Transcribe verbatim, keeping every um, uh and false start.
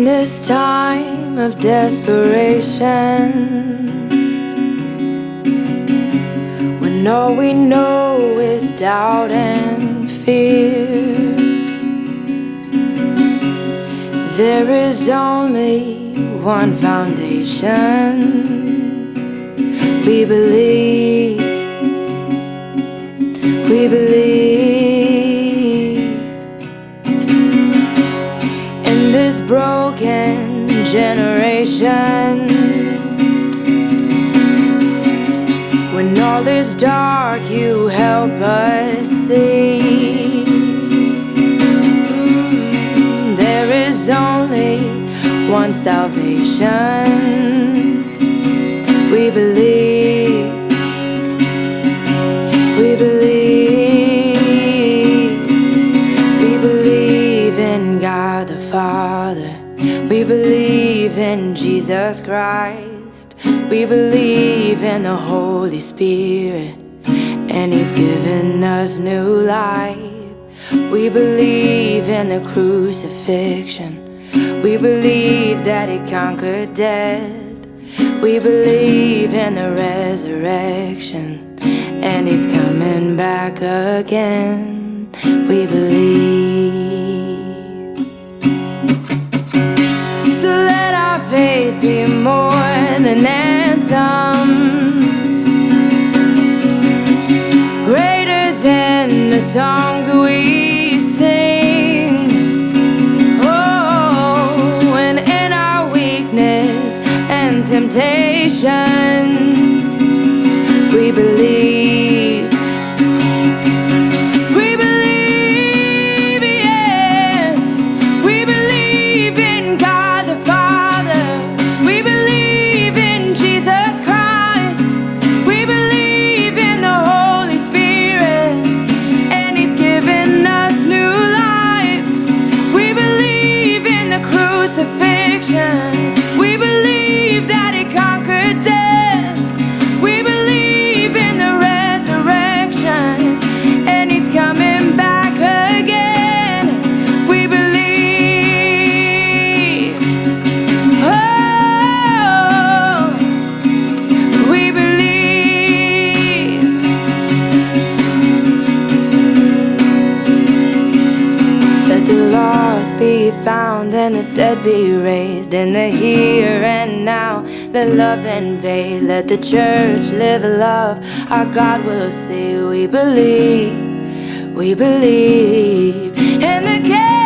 this time of desperation, when all we know is doubt and fear, there is only one foundation. We believe, we believe in this broken generation. When all is dark, you help us see. There is only one salvation. We believe, we believe, we believe in God the Father. We believe in Jesus Christ. We believe in the Holy Spirit, and He's given us new life. We believe in the crucifixion. We believe that He conquered death. We believe in the resurrection, and He's coming back again. We believe. So let our faith be more than anthems, greater than the songs we sing. Oh, and in our weakness and temptations, we believe, we believe, yes, we believe in God the Father. We believe in Jesus Christ. We believe in the Holy Spirit, and He's given us new life. We believe in the crucifixion. We believe that He conquered death. We believe in the resurrection, and He's coming back again. We believe. Oh, we believe. Let the lost be found and the dead be raised, in the here and now, let love invade. Let the church live a love our God will see. We believe, we believe in the